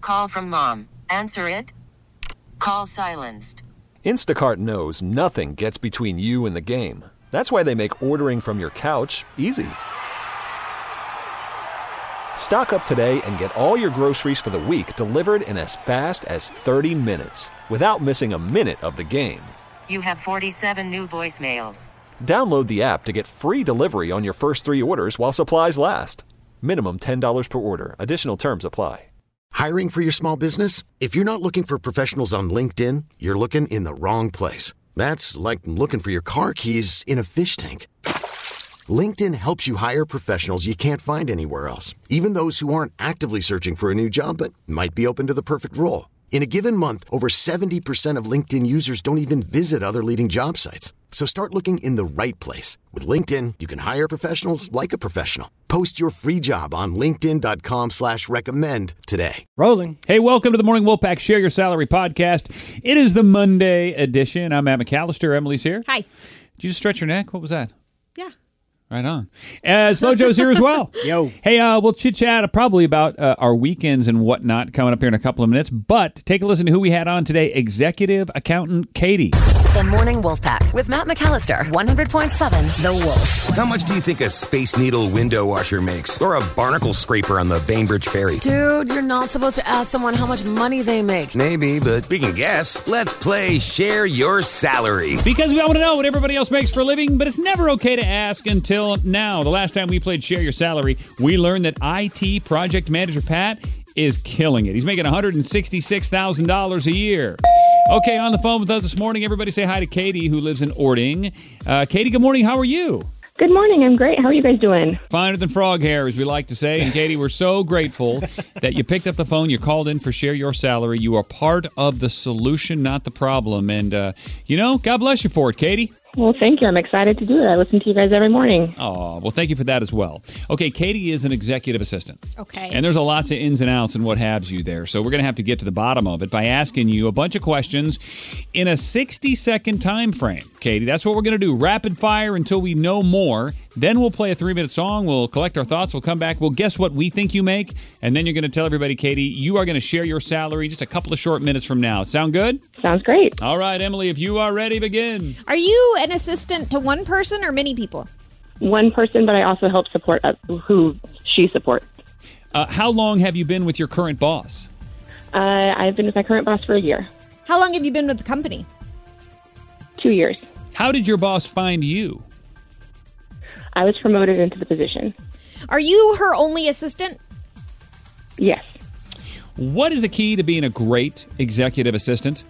Call from mom. Answer it. Call silenced. Instacart knows nothing gets between you and the game. That's why they make ordering from your couch easy. Stock up today and get all your groceries for the week delivered in as fast as 30 minutes without missing a minute of the game. You have 47 new voicemails. Download the app to get free delivery on your first 3 orders while supplies last. Minimum $10 per order. Additional terms apply. Hiring for your small business? If you're not looking for professionals on LinkedIn, you're looking in the wrong place. That's like looking for your car keys in a fish tank. LinkedIn helps you hire professionals you can't find anywhere else, even those who aren't actively searching for a new job but might be open to the perfect role. In a given month, over 70% of LinkedIn users don't even visit other leading job sites. So start looking in the right place. With LinkedIn, you can hire professionals like a professional. Post your free job on linkedin.com/recommend today. Rolling. Hey, welcome to the Morning Wolfpack Share Your Salary podcast. It is the Monday edition. I'm Matt McAllister. Emily's here. Hi. Did you just stretch your neck? What was that? Yeah. Right on. Slow Joe's here as well. Yo. Hey, we'll chit-chat probably about our weekends and whatnot coming up here in a couple of minutes. But take a listen to who we had on today. Executive Accountant Katie. The Morning Wolfpack with Matt McAllister, 100.7 The Wolf. How much do you think a Space Needle window washer makes? Or a barnacle scraper on the Bainbridge Ferry? Dude, you're not supposed to ask someone how much money they make. Maybe, but we can guess. Let's play Share Your Salary. Because we all want to know what everybody else makes for a living, but it's never okay to ask until now. The last time we played Share Your Salary, we learned that IT project manager Pat is killing it. He's making $166,000 a year. Okay, on the phone with us this morning, everybody say hi to Katie, who lives in Orting. Katie, good morning. How are you? Good morning. I'm great. How are you guys doing? Finer than frog hair, as we like to say. And Katie, we're so grateful that you picked up the phone. You called in for Share Your Salary. You are part of the solution, not the problem. And, God bless you for it, Katie. Well, thank you. I'm excited to do it. I listen to you guys every morning. Oh, well, thank you for that as well. Okay, Katie is an executive assistant. Okay. And there's a lots of ins and outs and what have you there. So we're going to have to get to the bottom of it by asking you a bunch of questions in a 60-second time frame. Katie, that's what we're going to do. Rapid fire until we know more. Then we'll play a 3-minute song. We'll collect our thoughts. We'll come back. We'll guess what we think you make. And then you're going to tell everybody, Katie, you are going to share your salary just a couple of short minutes from now. Sound good? Sounds great. All right, Emily, if you are ready, begin. Are you an assistant to one person or many people? One person, but I also help support who she supports. How long have you been with your current boss? I've been with my current boss for a year. How long have you been with the company? 2 years. How did your boss find you? I was promoted into the position. Are you her only assistant? Yes. What is the key to being a great executive assistant?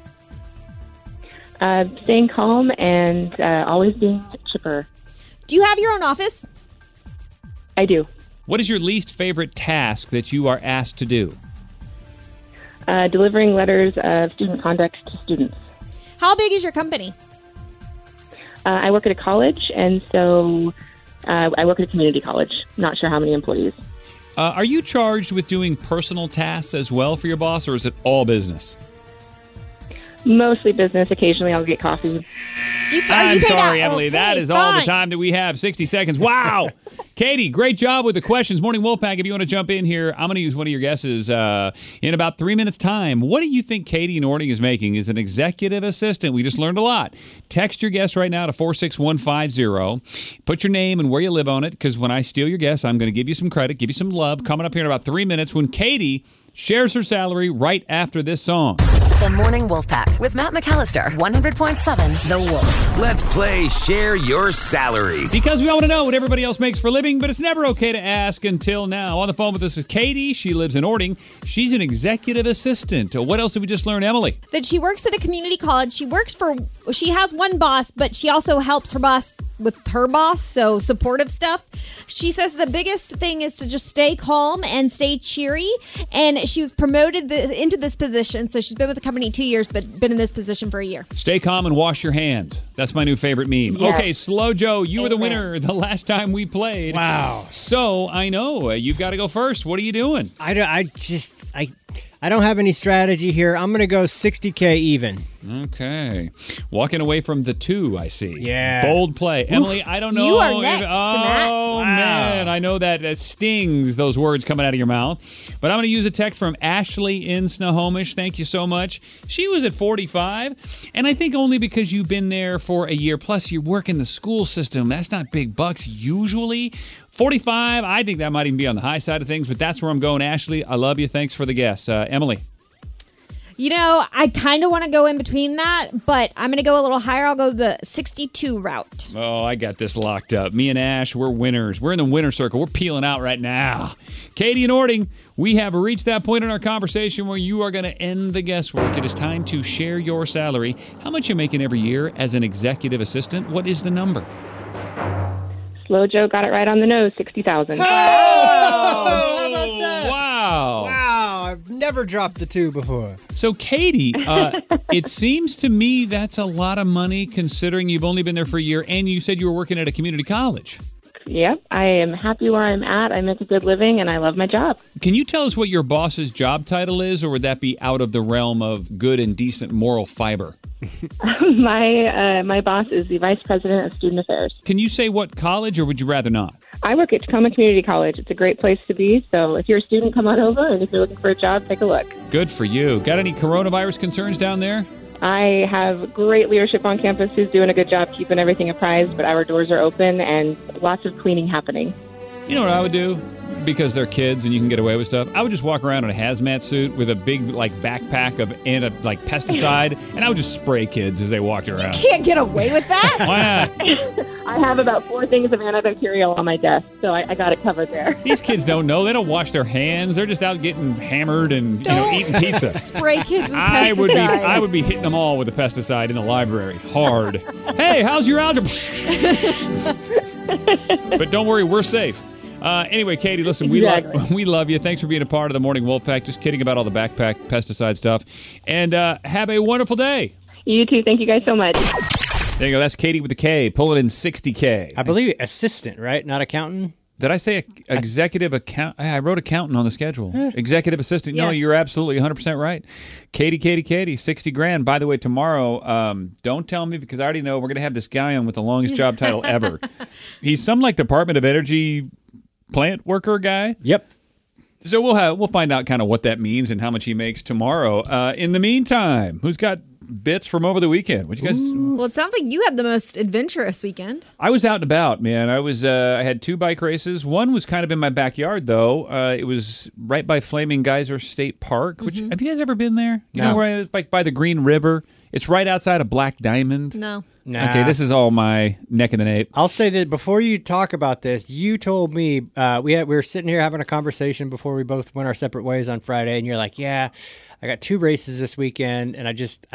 Staying calm and always being chipper. Do you have your own office? I do. What is your least favorite task that you are asked to do? Delivering letters of student conduct to students. How big is your company? I work at a college, and so I work at a community college. Not sure how many employees. Are you charged with doing personal tasks as well for your boss, or is it all business? Mostly business. Occasionally I'll get coffee. I'm sorry, Emily. Okay, that is fine. all the time that we have. 60 seconds. Wow. Katie, great job with the questions. Morning Wolfpack, if you want to jump in here, I'm going to use one of your guesses in about 3 minutes' time. What do you think Katie in Orting is making as an executive assistant? We just learned a lot. Text your guess right now to 46150. Put your name and where you live on it, because when I steal your guess, I'm going to give you some credit, give you some love. Coming up here in about 3 minutes when Katie shares her salary right after this song. The Morning Wolfpack with Matt McAllister, 100.7 The Wolf. Let's play Share Your Salary. Because we all want to know what everybody else makes for a living, but it's never okay to ask until now. On the phone with us is Katie. She lives in Orting. She's an executive assistant. What else did we just learn, Emily? That she works at a community college. She has one boss, but she also helps her boss with her boss, so supportive stuff. She says the biggest thing is to just stay calm and stay cheery, and she was promoted into this position, so she's been with the company 2 years, but been in this position for a year. Stay calm and wash your hands. That's my new favorite meme. Yes. Okay, Slow Joe, you were the winner the last time we played. Wow. So, I know, you've got to go first. What are you doing? I I don't have any strategy here. I'm going to go 60K even. Okay. Walking away from the 2, I see. Yeah. Bold play. Emily, I don't know. You are next, Matt. Oh, man. I know that stings, those words coming out of your mouth. But I'm going to use a text from Ashley in Snohomish. Thank you so much. She was at 45, and I think only because you've been there for a year. Plus, you work in the school system. That's not big bucks usually. 45, I think that might even be on the high side of things, but that's where I'm going. Ashley, I love you. Thanks for the guess. Emily. You know, I kind of want to go in between that, but I'm going to go a little higher. I'll go the 62 route. Oh, I got this locked up. Me and Ash, we're winners. We're in the winner circle. We're peeling out right now. Katie and Ording, we have reached that point in our conversation where you are going to end the guesswork. It is time to share your salary. How much you're making every year as an executive assistant? What is the number? Slow Joe got it right on the nose, 60,000. Oh, how about that? Wow. Wow, I've never dropped the 2 before. So, Katie, it seems to me that's a lot of money considering you've only been there for a year and you said you were working at a community college. Yep, I am happy where I'm at. I make a good living, and I love my job. Can you tell us what your boss's job title is, or would that be out of the realm of good and decent moral fiber? My boss is the Vice President of Student Affairs. Can you say what college, or would you rather not? I work at Tacoma Community College. It's a great place to be. So if you're a student, come on over. And if you're looking for a job, take a look. Good for you. Got any coronavirus concerns down there? I have great leadership on campus who's doing a good job keeping everything apprised, but our doors are open and lots of cleaning happening. You know what I would do? Because they're kids and you can get away with stuff. I would just walk around in a hazmat suit with a big backpack of pesticide, and I would just spray kids as they walked around. You can't get away with that. Why not? I have about 4 things of antibacterial on my desk, so I got it covered there. These kids don't know. They don't wash their hands. They're just out getting hammered and eating pizza. Spray kids with pesticide. I would be hitting them all with a pesticide in the library. Hard. Hey, how's your algebra? But don't worry, we're safe. Anyway, Katie, listen, we love you. Thanks for being a part of the Morning Wolfpack. Just kidding about all the backpack pesticide stuff. And have a wonderful day. You too. Thank you guys so much. There you go. That's Katie with a K, pulling in 60K. I believe assistant, right? Not accountant? Did I say executive account? I wrote accountant on the schedule. Executive assistant. Yes. No, you're absolutely 100% right. Katie, 60 grand. By the way, tomorrow, don't tell me because I already know we're going to have this guy on with the longest job title ever. He's some Department of Energy plant worker guy. Yep. So we'll find out kind of what that means and how much he makes tomorrow. In the meantime, who's got bits from over the weekend? What you guys? Well, it sounds like you had the most adventurous weekend. I was out and about, man. I had 2 bike races. One was kind of in my backyard, though. It was right by Flaming Geyser State Park. Which have you guys ever been there? You know where it is, by the Green River. It's right outside of Black Diamond. No. Nah. Okay, this is all my neck of the nape. I'll say that before you talk about this, you told me we were sitting here having a conversation before we both went our separate ways on Friday, and you're like, "Yeah, I got 2 races this weekend, and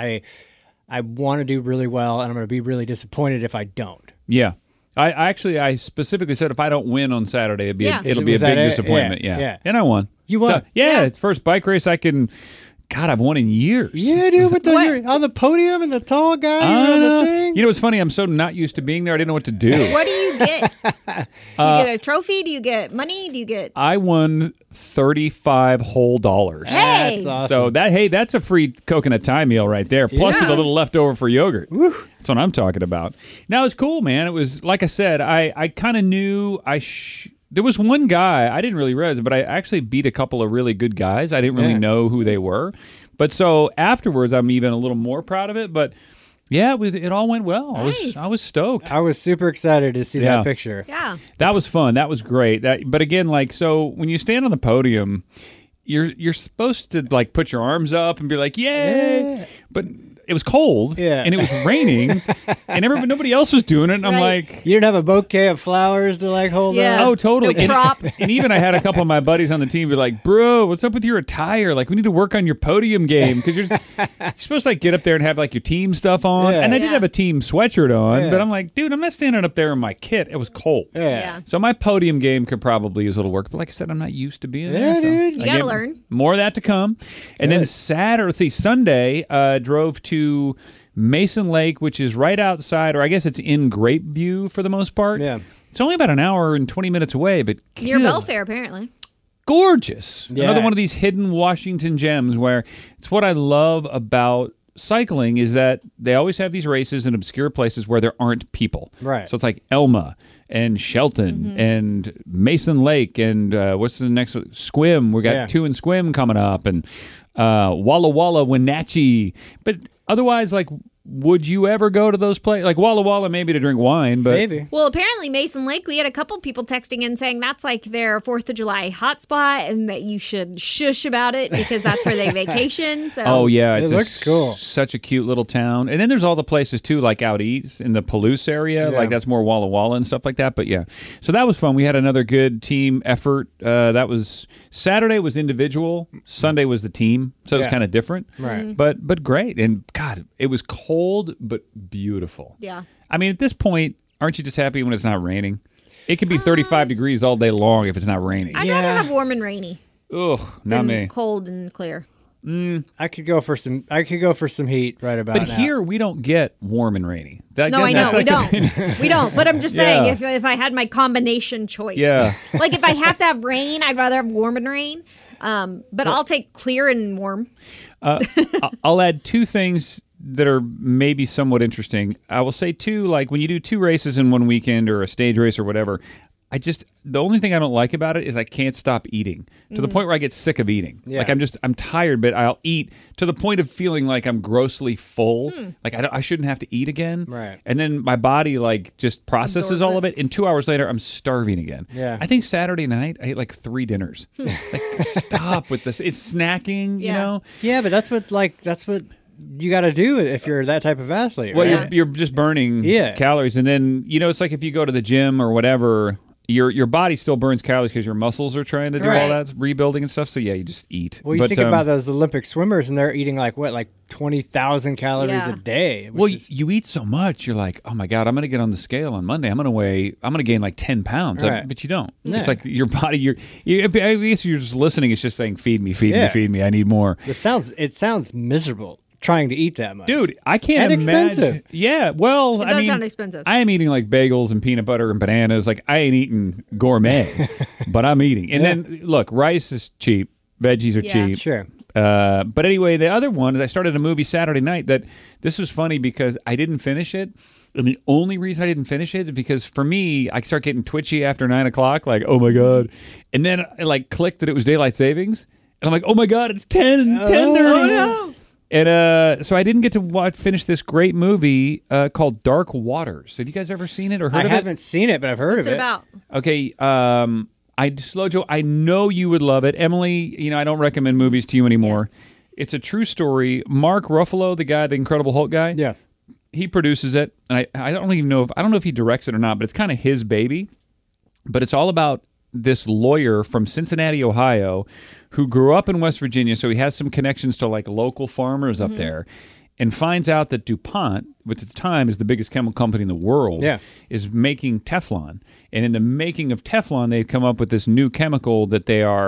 I want to do really well, and I'm going to be really disappointed if I don't." Yeah. I specifically said if I don't win on Saturday, it'll be a big disappointment. Yeah. And I won. You won. So, it's the first bike race I can. God, I've won in years. Yeah, dude, you're on the podium and the tall guy on the thing. You know what's funny? I'm so not used to being there. I didn't know what to do. What do you get? Do you get a trophy? Do you get money? Do you get? I won 35 whole dollars. Hey, that's awesome. So that's a free coconut tie meal right there. Plus with a little leftover for yogurt. Woo. That's what I'm talking about. Now it's cool, man. It was like I said. I kind of knew there was one guy, I didn't really realize it, but I actually beat a couple of really good guys. I didn't really know who they were. But so afterwards, I'm even a little more proud of it. But yeah, it all went well. Nice. I was stoked. I was super excited to see that picture. Yeah. That was fun. That was great. But again, so when you stand on the podium, you're supposed to put your arms up and be like, yay! Yeah. But it was cold, and it was raining, and nobody else was doing it, and I'm like... You didn't have a bouquet of flowers to hold up? Oh, totally. No prop. And even I had a couple of my buddies on the team be like, bro, what's up with your attire? We need to work on your podium game, because you're supposed to get up there and have your team stuff on, and I did have a team sweatshirt on, but I'm like, dude, I'm not standing up there in my kit. It was cold. Yeah. So my podium game could probably use a little work, but like I said, I'm not used to being there. Dude. You got to learn. More of that to come. And then Sunday, drove to Mason Lake, which is right outside, or I guess it's in Grapeview for the most part. Yeah. It's only about an hour and 20 minutes away, but Near Belfair, apparently. gorgeous. Yeah. Another one of these hidden Washington gems where it's what I love about cycling is that they always have these races in obscure places where there aren't people. Right. So it's like Elma and Shelton and Mason Lake and what's the next one? Squim. We got 2 in Squim coming up and Walla Walla, Wenatchee. But otherwise, like, would you ever go to those places? Like Walla Walla, maybe to drink wine, but Maybe. Well, apparently Mason Lake, we had a couple people texting in saying that's like their 4th of July hotspot and that you should shush about it because that's where they vacation. So. Oh, yeah. It looks cool. Such a cute little town. And then there's all the places, too, like out east in the Palouse area. Yeah. Like that's more Walla Walla and stuff like that. But, yeah. So that was fun. We had another good team effort. That was Saturday was individual. Sunday was the team. So it was kind of different. Right. But great. And, God, it was cold but beautiful. Yeah. I mean, at this point, aren't you just happy when it's not raining? It can be 35 degrees all day long if it's not raining. I'd rather have warm and rainy Ugh, not than me. cold and clear. I could go for some heat right about But now. here we don't get warm and rainy. No, I know. That's We like don't. We don't. But I'm just saying, Yeah. if I had my combination choice. Yeah. Like if I have to have rain, I'd rather have warm and rain. But I'll take clear and warm. I'll add 2 things that are maybe somewhat interesting. I will say, too, like when you do 2 races in one weekend or a stage race or whatever, the only thing I don't like about it is I can't stop eating to the point where I get sick of eating. Yeah. Like I'm tired, but I'll eat to the point of feeling like I'm grossly full. Like I shouldn't have to eat again. Right. And then my body like just processes Absorbs all of it. And 2 hours later, I'm starving again. Yeah. I think Saturday night I ate like 3 dinners. Like stop with this. It's snacking, you Yeah. know? Yeah, but that's what you got to do if you're that type of athlete. Well, right? you're just burning calories, and then it's like if you go to the gym or whatever, your body still burns calories because your muscles are trying to do all that rebuilding and stuff. So yeah, you just eat. Well, you think about those Olympic swimmers, and they're eating like 20,000 calories a day. Well, you eat so much, you're like, oh my god, I'm going to get on the scale on Monday. I'm going to gain like 10 pounds. Right. But you don't. Yeah. It's like your body. I guess you're just listening. It's just saying, feed me, feed me, feed me. I need more. It sounds miserable trying to eat that much. Dude, I can't and imagine. Expensive. Yeah, well, It I does mean, sound expensive. I am eating like bagels and peanut butter and bananas. Like I ain't eating gourmet, but I'm eating. And then look, rice is cheap, veggies are cheap. Sure. But anyway, the other one is I started a movie Saturday night that this was funny because I didn't finish it. And the only reason I didn't finish it is because for me, I start getting twitchy after 9 o'clock. Like, oh my God. And then I like clicked that it was daylight savings. And I'm like, oh my God, it's 10:30. Oh no. And so I didn't get to finish this great movie called Dark Waters. Have you guys ever seen it or heard of it? I haven't seen it, but I've heard What's of it it. about? Okay, Slow Joe, I know you would love it. Emily, I don't recommend movies to you anymore. Yes. It's a true story. Mark Ruffalo, the Incredible Hulk guy, yeah, he produces it. And I don't even know if he directs it or not, but it's kind of his baby. But it's all about this lawyer from Cincinnati, Ohio, who grew up in West Virginia, so he has some connections to like local farmers up there, and finds out that DuPont, which at the time is the biggest chemical company in the world, is making Teflon. And in the making of Teflon, they've come up with this new chemical that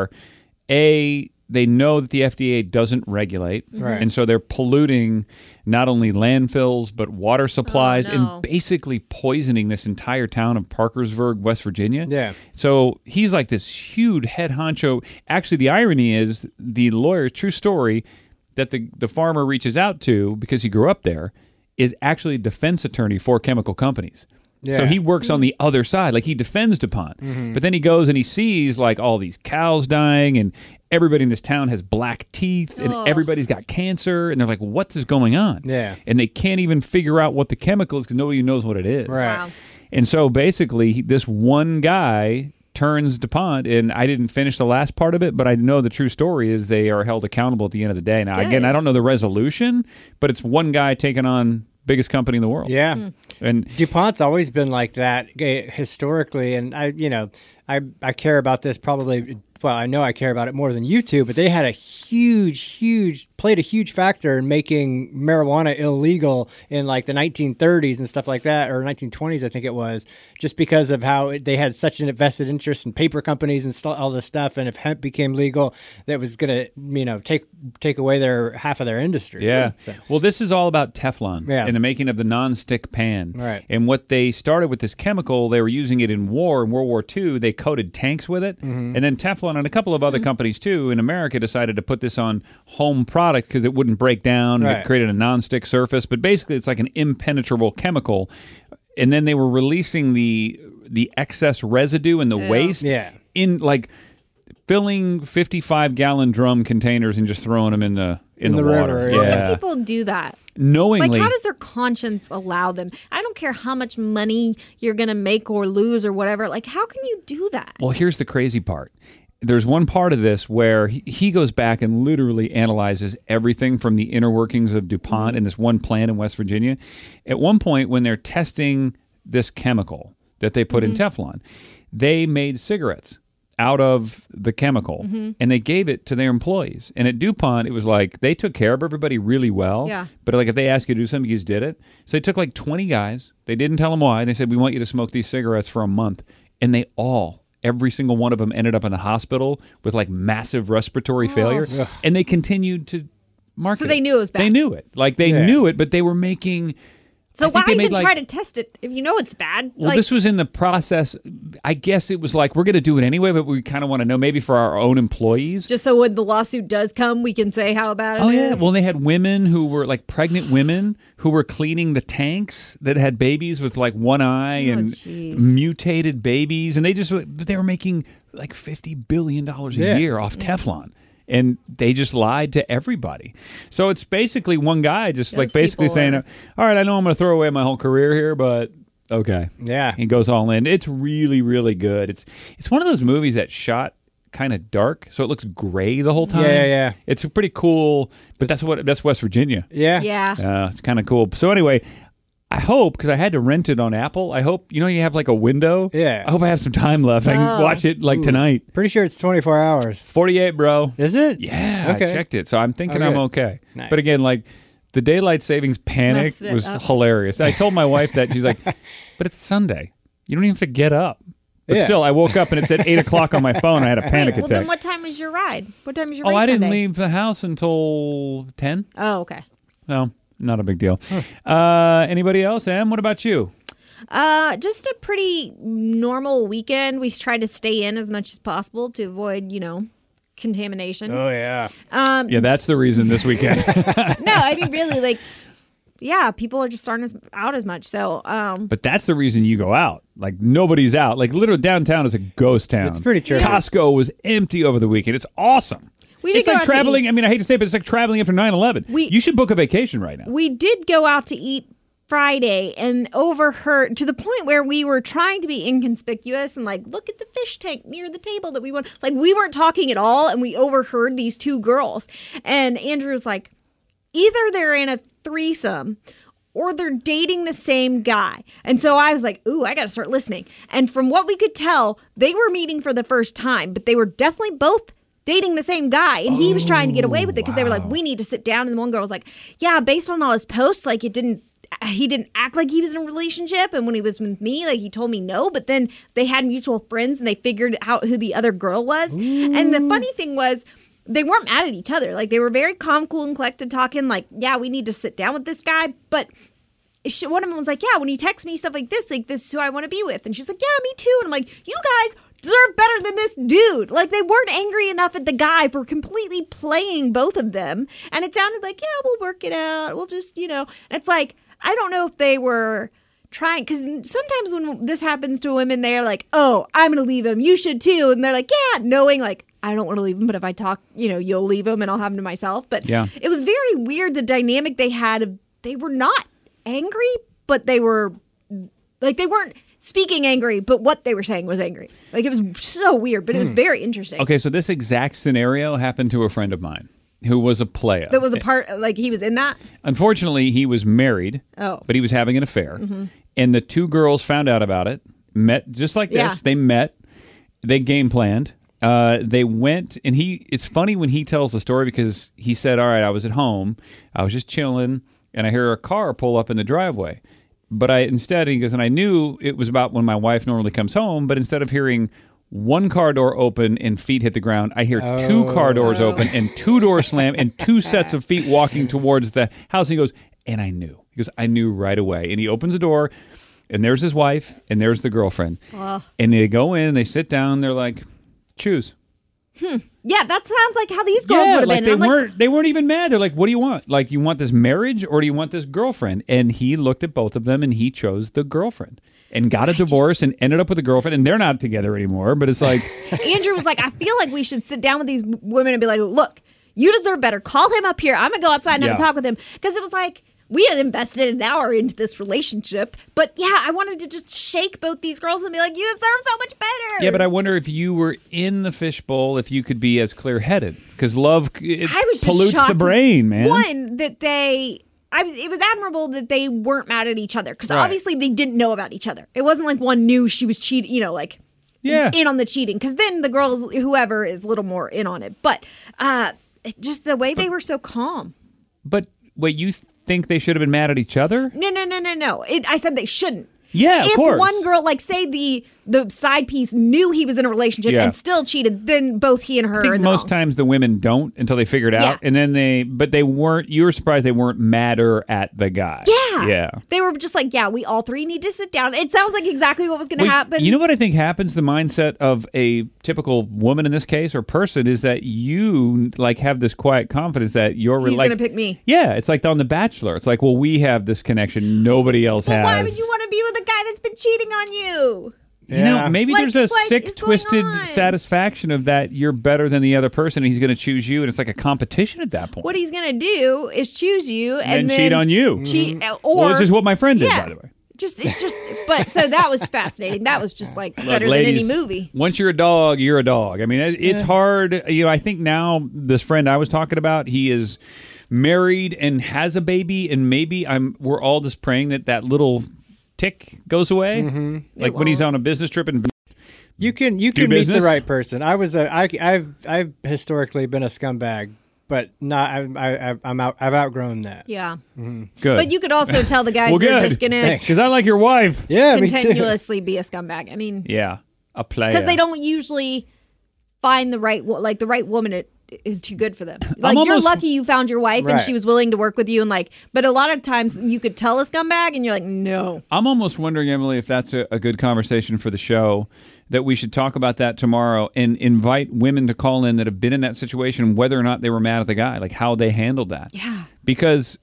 they know that the FDA doesn't regulate, and so they're polluting not only landfills but water supplies and basically poisoning this entire town of Parkersburg, West Virginia. Yeah. So he's like this huge head honcho. Actually, the irony is the lawyer, true story, that the farmer reaches out to because he grew up there is actually a defense attorney for chemical companies. Yeah. So he works on the other side. Like he defends DuPont. But then he goes and he sees like all these cows dying and everybody in this town has black teeth and everybody's got cancer. And they're like, what is going on? Yeah. And they can't even figure out what the chemical is because nobody knows what it is. Right. Wow. And so basically this one guy turns DuPont, and I didn't finish the last part of it, but I know the true story is they are held accountable at the end of the day. Now, again, I don't know the resolution, but it's one guy taking on biggest company in the world. Yeah. And DuPont's always been like that historically, and I care about this probably. Well, I know I care about it more than you two, but they had played a huge factor in making marijuana illegal in like the 1930s and stuff like that, or 1920s, I think it was, just because of how they had such an invested interest in paper companies and all this stuff. And if hemp became legal, that was going to, take away half of their industry. yeah. So. Well, this is all about Teflon Yeah. and the making of the nonstick pan. Right. And what they started with this chemical, they were using it in war. In World War II, they coated tanks with it. And then Teflon Teflon and a couple of other companies too in America decided to put this on home product because it wouldn't break down. And it created a nonstick surface. But basically, it's like an impenetrable chemical. And then they were releasing the excess residue and the waste in like filling 55-gallon drum containers and just throwing them in the water. river. How can people do that? Knowingly. Like, how does their conscience allow them? I don't care how much money you're going to make or lose or whatever. Like, how can you do that? Well, here's the crazy part. There's one part of this where he goes back and literally analyzes everything from the inner workings of DuPont in this one plant in West Virginia. At one point, when they're testing this chemical that they put in Teflon, they made cigarettes out of the chemical and they gave it to their employees. And at DuPont, it was like they took care of everybody really well. Yeah. But like if they asked you to do something, you just did it. So they took like 20 guys. They didn't tell them why. And they said, we want you to smoke these cigarettes for a month. And they every single one of them ended up in the hospital with like massive respiratory failure. And they continued to market So they knew it was bad. They knew it. Like they knew it, but they were making... So why even like, try to test it if you know it's bad? Well, this was in the process. I guess it was like, we're going to do it anyway, but we kind of want to know maybe for our own employees. Just so when the lawsuit does come, we can say how bad it is. Oh, yeah. Well, they had women who were like pregnant women who were cleaning the tanks that had babies with like one eye and mutated babies. And they were making like $50 billion a year off Teflon. And they just lied to everybody. So it's basically one guy just like basically saying, all right, I know I'm going to throw away my whole career here, but okay. Yeah. He goes all in. It's really, really good. It's one of those movies that's shot kind of dark, so it looks gray the whole time. Yeah. It's pretty cool, but that's West Virginia. Yeah. Yeah. It's kind of cool. So anyway, I hope, because I had to rent it on Apple, I hope, you have like a window? Yeah. I hope I have some time left. I can watch it like tonight. Pretty sure it's 24 hours. 48, bro. Is it? Yeah, Okay. I checked it. So I'm thinking I'm okay. Nice. But again, like the daylight savings panic Messed it was up. hilarious. I told my wife that. She's like, but it's Sunday. You don't even have to get up. But still, I woke up and it said 8 o'clock on my phone. I had a panic Well, attack. then what time was your ride? What time was your race I didn't Sunday? leave the house until 10. Oh, okay. No, not a big deal. Anybody else? Em, what about you? Just a pretty normal weekend. We tried to stay in as much as possible to avoid, contamination. Oh, yeah. Yeah, that's the reason this weekend. No, I mean, really, like, yeah, people are just aren't out as much. So, But that's the reason you go out. Like, nobody's out. Like, literally downtown is a ghost town. It's pretty true. Costco was empty over the weekend. It's awesome. We did It's go like out to traveling. eat. I mean, I hate to say it, but it's like traveling after 9/11. You should book a vacation right now. we did go out to eat Friday and overheard to the point where we were trying to be inconspicuous and like, look at the fish tank near the table that we want. Like, we weren't talking at all, and we overheard these two girls. And Andrew was like, either they're in a threesome or they're dating the same guy. And so I was like, ooh, I got to start listening. And from what we could tell, they were meeting for the first time, but they were definitely both dating the same guy. And he was trying to get away with it because they were like, we need to sit down. And the one girl was like, yeah, based on all his posts, like he didn't act like he was in a relationship. And when he was with me, like he told me no, but then they had mutual friends and they figured out who the other girl was. And the funny thing was, they weren't mad at each other. Like, they were very calm, cool, and collected, talking like, yeah, we need to sit down with this guy. But one of them was like, yeah, when he texts me stuff like this is who I want to be with. And she's like, yeah, me too. And I'm like, you guys deserve better than this dude. Like, they weren't angry enough at the guy for completely playing both of them. And it sounded like, yeah, we'll work it out. We'll just, And it's like, I don't know if they were trying, because sometimes when this happens to women, they're like, oh, I'm going to leave him. You should too. And they're like, yeah, knowing like, I don't want to leave him, but if I talk, you'll leave him and I'll have him to myself. But It was very weird, the dynamic they had. They were not angry, but they were like, they weren't speaking angry, but what they were saying was angry. Like, it was so weird, but it was very interesting. Okay, so this exact scenario happened to a friend of mine who was a player. That was a part, like, he was in that? Unfortunately, he was married, but he was having an affair. And the two girls found out about it, met just like this. Yeah. They met, they game planned. They went, and it's funny when he tells the story because he said, all right, I was at home, I was just chilling, and I hear a car pull up in the driveway. But he goes, and I knew it was about when my wife normally comes home, but instead of hearing one car door open and feet hit the ground, I hear two car doors open and two doors slam and two sets of feet walking towards the house. And he goes, and I knew. He goes, I knew right away. And he opens the door, and there's his wife, and there's the girlfriend. And they go in, they sit down, they're like, choose. Yeah, that sounds like how these girls would have like been. they weren't even mad. They're like, what do you want? Like, you want this marriage or do you want this girlfriend? And he looked at both of them and he chose the girlfriend and got a divorce and ended up with a girlfriend, and they're not together anymore. But it's like Andrew was like, I feel like we should sit down with these women and be like, look, you deserve better. Call him up here. I'm going to go outside and have a talk with him. Because it was like, we had invested an hour into this relationship. But yeah, I wanted to just shake both these girls and be like, you deserve so much better. Yeah, but I wonder if you were in the fishbowl, if you could be as clear-headed. Because love pollutes the brain, man. One, that it was admirable that they weren't mad at each other. Because obviously they didn't know about each other. It wasn't like one knew she was cheating, in on the cheating. Because then the girls, whoever, is a little more in on it. But just the way they were so calm. But wait, you think they should have been mad at each other? No. I said they shouldn't. Yeah, of course. If one girl, like say the side piece knew he was in a relationship and still cheated, then both he and her I think are in the most wrong. times the women don't until they figure it out. And then they weren't, you were surprised they weren't madder at the guy. Yeah. They were just like, we all three need to sit down. It sounds like exactly what was going to happen. You know what I think happens? The mindset of a typical woman in this case or person is that you like have this quiet confidence that He's going to pick me. Yeah, it's like on The Bachelor. It's like, well, we have this connection nobody else has. Why would you want to be with a guy that's been cheating on you? You know, maybe there's a sick, twisted satisfaction of that you're better than the other person and he's going to choose you, and it's like a competition at that point. What he's going to do is choose you and then cheat on you. Which is what my friend did, by the way. But so that was fascinating. That was just like better than any movie. Once you're a dog, you're a dog. I mean, it's hard. I think now this friend I was talking about, he is married and has a baby, and maybe we're all just praying that little tick goes away. Like when he's on a business trip and you can meet the right person. I've historically been a scumbag, but not. I've outgrown that. Yeah. Good. But you could also tell the guys that are just gonna because I like your wife. Yeah, continuously be a scumbag. I mean, a player because they don't usually find the right woman. Is too good for them. Like you're lucky you found your wife and she was willing to work with you, and but a lot of times you could tell a scumbag and you're like, no. I'm almost wondering, Emily, if that's a good conversation for the show, that we should talk about that tomorrow and invite women to call in that have been in that situation, whether or not they were mad at the guy, like how they handled that. Yeah. Because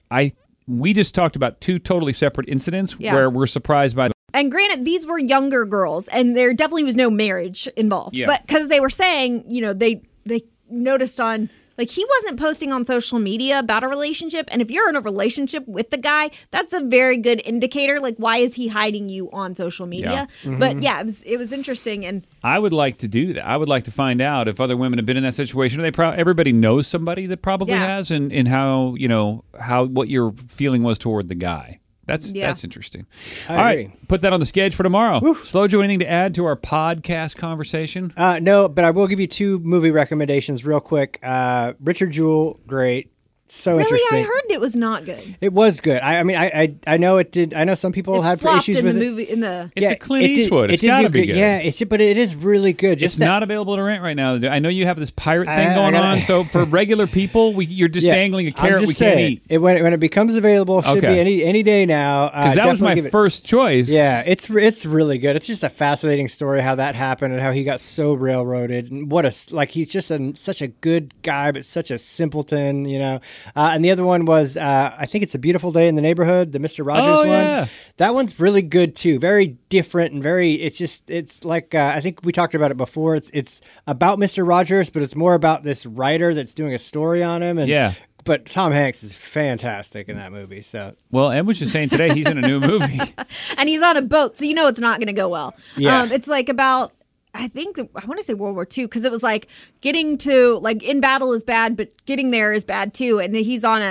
we just talked about two totally separate incidents where we're surprised by. And granted, these were younger girls, and there definitely was no marriage involved. Yeah. But because they were saying, they noticed on, he wasn't posting on social media about a relationship. And if you're in a relationship with the guy, that's a very good indicator. Like, why is he hiding you on social media? Yeah. But it was interesting. And I would like to do that. I would like to find out if other women have been in that situation. Everybody knows somebody that probably has, and how, what your feeling was toward the guy. That's interesting. All right, put that on the schedule for tomorrow. Slojo, anything to add to our podcast conversation? No, but I will give you two movie recommendations real quick. Richard Jewell, great. So really, interesting. I heard it was not good. It was good. I mean, I know it did. I know some people had issues with the movie. It's a Clint Eastwood. It's got to be good. Yeah, but it is really good. It's not available to rent right now. I know you have this pirate thing going on. So for regular people, you're just dangling a carrot we can't eat. When it becomes available, it should be any day now. Because that was my first choice. Yeah, it's really good. It's just a fascinating story how that happened and how he got so railroaded. And he's just such a good guy, but such a simpleton, And the other one was, I think It's a Beautiful Day in the Neighborhood, the Mr. Rogers one. Yeah. That one's really good too. Very different and it's like, I think we talked about it before. It's about Mr. Rogers, but it's more about this writer that's doing a story on him. But Tom Hanks is fantastic in that movie. So Ed was just saying today he's in a new movie. And he's on a boat, so it's not going to go well. Yeah. It's like about... I want to say World War II, because it was like getting to, in battle is bad, but getting there is bad too. And he's on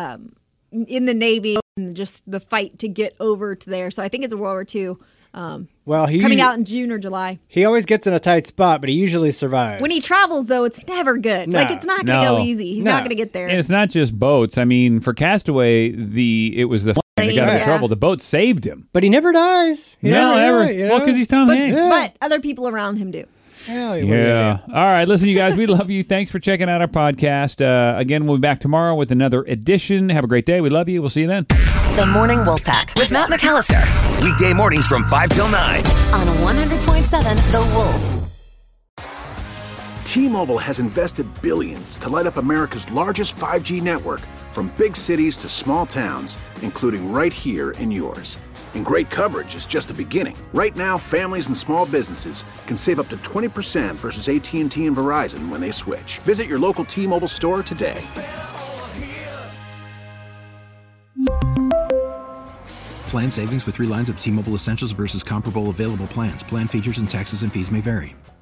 in the Navy, and just the fight to get over to there. So I think it's a World War II. Coming out in June or July. He always gets in a tight spot, but he usually survives. When he travels, though, it's never good. No. It's not going to go easy. He's not going to get there. And it's not just boats. I mean, for Castaway, it was the that got in trouble. The boat saved him. But he never dies. Well, because he's Tom Hanks. But other people around him do. Yeah. All right. Listen, you guys, we love you. Thanks for checking out our podcast. Again, we'll be back tomorrow with another edition. Have a great day. We love you. We'll see you then. The Morning Wolf Pack with Matt McAllister. Weekday mornings from 5 till 9. On 100.7 The Wolf. T-Mobile has invested billions to light up America's largest 5G network, from big cities to small towns, including right here in yours. And great coverage is just the beginning. Right now, families and small businesses can save up to 20% versus AT&T and Verizon when they switch. Visit your local T-Mobile store today. Plan savings with 3 lines of T-Mobile Essentials versus comparable available plans. Plan features and taxes and fees may vary.